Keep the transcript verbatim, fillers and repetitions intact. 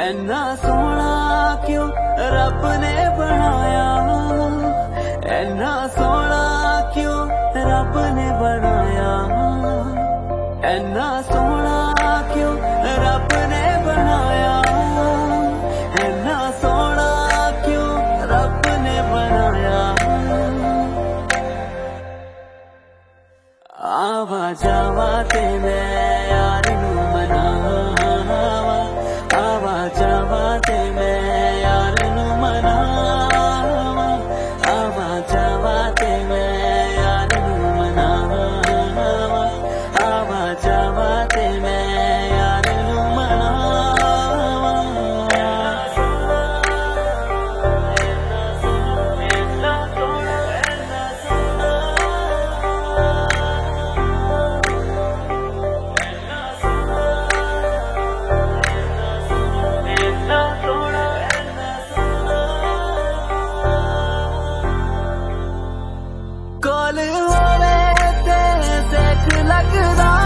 ऐना सोहना क्यों रब ने बनाया, ऐना सोहना क्यों रब ने बनाया, ऐना सोहना क्यों रब ने बनाया, ऐना सोहना क्यों रब ने बनाया। आवा जावा ते मैं यार नू मनावा, आवा जावा ते मैं यार नू मनावा, आवा जावा ते मैं यार नू मनावा, आवा जावा ते मैं यार नू मनावा। कोल होवे ते सेक लगदा